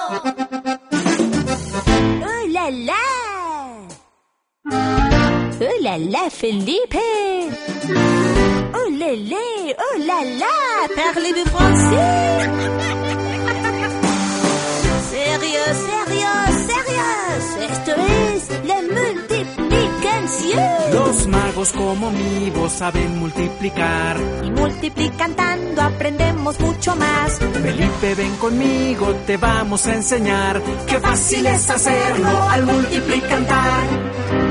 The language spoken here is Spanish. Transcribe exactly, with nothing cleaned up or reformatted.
¡Oh, la, la! ¡Oh, la, la, Felipe! ¡Oh, la, la! ¡Oh, la, la! Parlez-vous français? ¡Sérieux, sérieux, sérieux! Esto es la multiplicación. Los magos como mi voz saben multiplicar. Y multiplicando aprendemos mucho más. Felipe, ven conmigo, te vamos a enseñar. Qué fácil es hacerlo al multiplicar.